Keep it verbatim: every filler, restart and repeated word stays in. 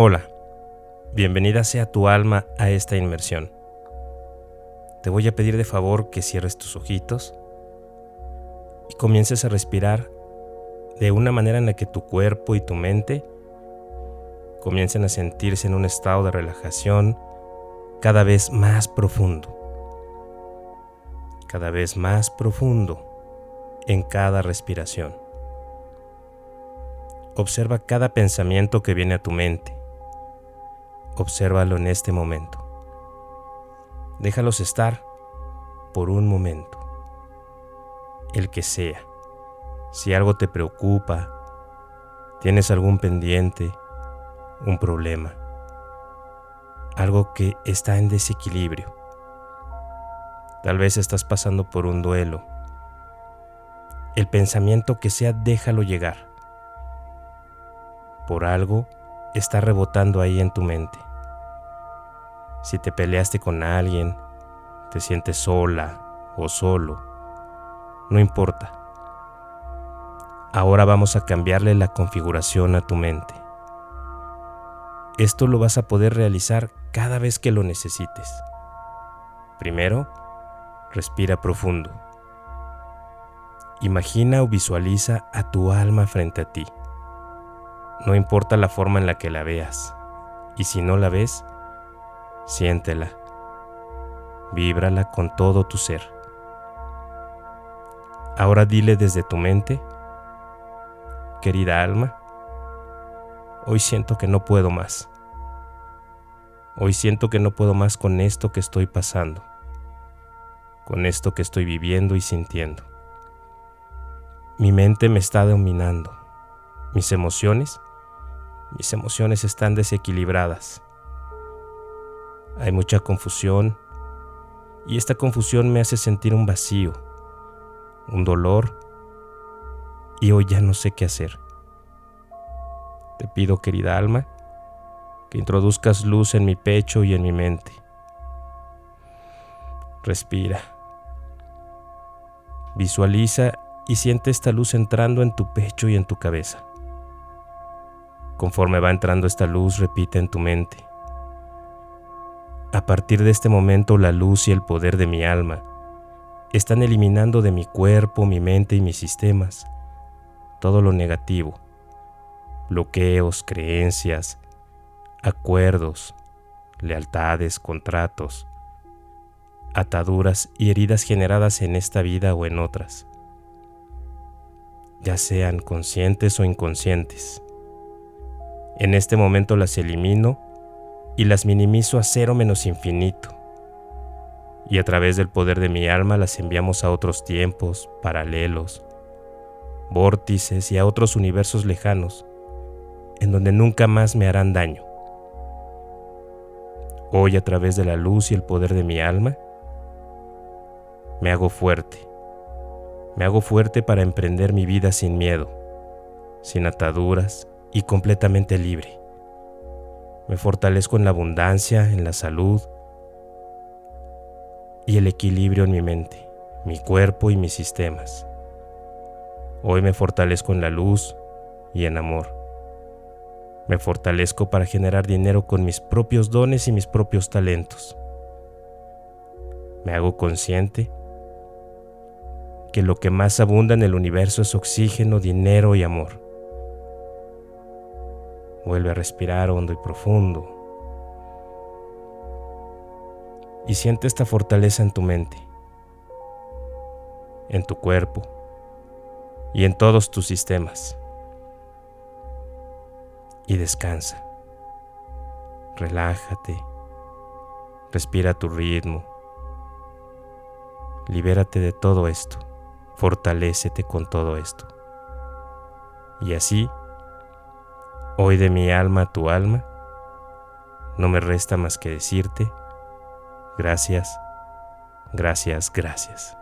Hola, bienvenida sea tu alma a esta inmersión. Te voy a pedir de favor que cierres tus ojitos y comiences a respirar de una manera en la que tu cuerpo y tu mente comiencen a sentirse en un estado de relajación cada vez más profundo, cada vez más profundo en cada respiración. Observa cada pensamiento que viene a tu mente. Obsérvalo en este momento. Déjalos estar por un momento, el que sea. Si algo te preocupa, tienes algún pendiente, un problema, algo que está en desequilibrio. Tal vez estás pasando por un duelo. El pensamiento que sea, déjalo llegar. Por algo está rebotando ahí en tu mente. Si te peleaste con alguien, te sientes sola o solo, no importa. Ahora vamos a cambiarle la configuración a tu mente. Esto lo vas a poder realizar cada vez que lo necesites. Primero, respira profundo. Imagina o visualiza a tu alma frente a ti. No importa la forma en la que la veas, y si no la ves, siéntela, víbrala con todo tu ser. Ahora dile desde tu mente: querida alma, hoy siento que no puedo más. Hoy siento que no puedo más con esto que estoy pasando, con esto que estoy viviendo y sintiendo. Mi mente me está dominando. Mis emociones, mis emociones están desequilibradas. Hay mucha confusión y esta confusión me hace sentir un vacío, un dolor, y hoy ya no sé qué hacer. Te pido, querida alma, que introduzcas luz en mi pecho y en mi mente. Respira. Visualiza y siente esta luz entrando en tu pecho y en tu cabeza. Conforme va entrando esta luz, repite en tu mente: a partir de este momento, la luz y el poder de mi alma están eliminando de mi cuerpo, mi mente y mis sistemas todo lo negativo, bloqueos, creencias, acuerdos, lealtades, contratos, ataduras y heridas generadas en esta vida o en otras, ya sean conscientes o inconscientes. En este momento las elimino y las minimizo a cero menos infinito, y a través del poder de mi alma las enviamos a otros tiempos, paralelos, vórtices y a otros universos lejanos, en donde nunca más me harán daño. Hoy, a través de la luz y el poder de mi alma, me hago fuerte. Me hago fuerte para emprender mi vida sin miedo, sin ataduras y completamente libre. Me fortalezco en la abundancia, en la salud y el equilibrio en mi mente, mi cuerpo y mis sistemas. Hoy me fortalezco en la luz y en amor. Me fortalezco para generar dinero con mis propios dones y mis propios talentos. Me hago consciente que lo que más abunda en el universo es oxígeno, dinero y amor. Vuelve a respirar hondo y profundo. Y siente esta fortaleza en tu mente, en tu cuerpo y en todos tus sistemas. Y descansa. Relájate. Respira a tu ritmo. Libérate de todo esto. Fortalécete con todo esto. Y así, hoy de mi alma a tu alma, no me resta más que decirte: gracias, gracias, gracias.